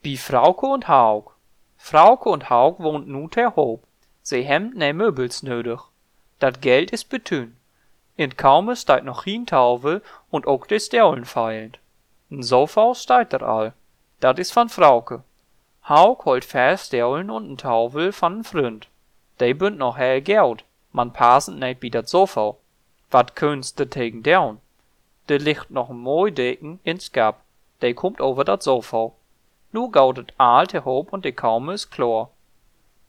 Wie Frauke und Hauk. Frauke und Hauk wohnt nu ter Hoop. Sie hem ne Möbels nödig. Dat Geld is betün. In Kaume staat noch geen Tafel und ook de Stellen feilend. N Sofa staat er al. Dat is van Frauke. Hauk holt 4 Stellen und n Tafel van n Freund. De bünd noch heel Geld, man passend net bij dat Sofa. Wat kunst de tegen down? De ligt noch n mooi Deken in Skap. De komt over dat Sofa. Nu gaudet aal te Hoop und de Kaume is klar.